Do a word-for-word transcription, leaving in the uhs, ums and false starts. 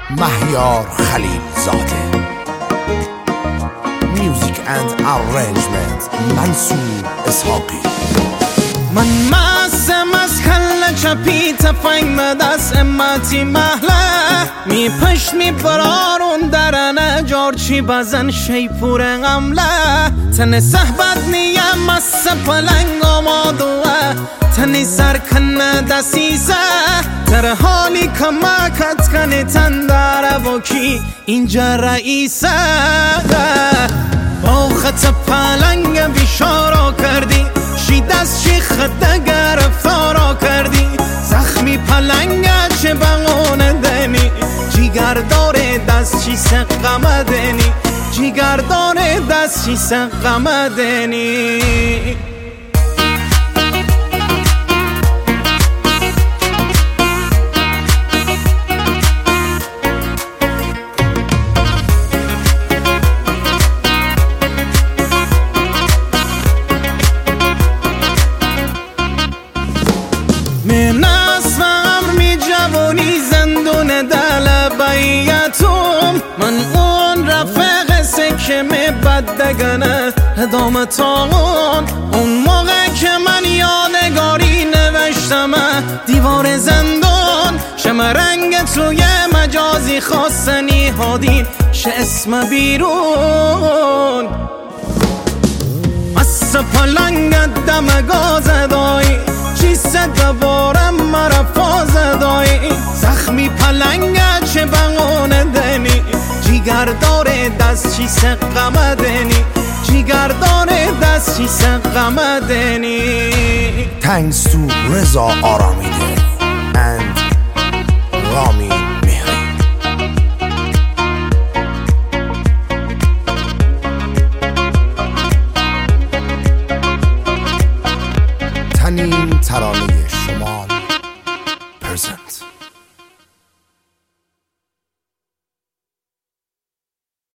مهیار خلیل زاده. میوزیک اند ارنجمنت منصور اسحاقی. من مستم از کل چپی تفنگ مدست امتی محله می پشت می برارون درنه جارچی بزن شیپور غمله تن صحبت نیم مست پلنگ آمادوه تنی سرکنه دسیزه تر حالی کمکت کنی تن داره باکی اینجا رئیسه با خط پلنگ بیشارا کردی شی دست چی خط گرفتارا کردی زخمی پلنگت چه بغونه دنی جیگر داره دست چی سقمه دنی جیگر داره دست چی سقمه دنی. من اسمم می جوانی زندون دل بیتم من اون رفق سکه می بدگنه ادامتان اون موقع که من یادگاری نوشتم دیوار زندان شم رنگ توی مجازی خواستنی هادین شه اسم بیرون از پلنگت دم گاز دایی چیست دوارم مرا فاز دایی زخمی پلنگت چه بغونه دنی جیگر داره دست چی سقمه دنی جیگر داره دست چی سقمه دنی. Thanks to رضا آرامیده and رامی مهری. تنین ترانه شمال پرزنت.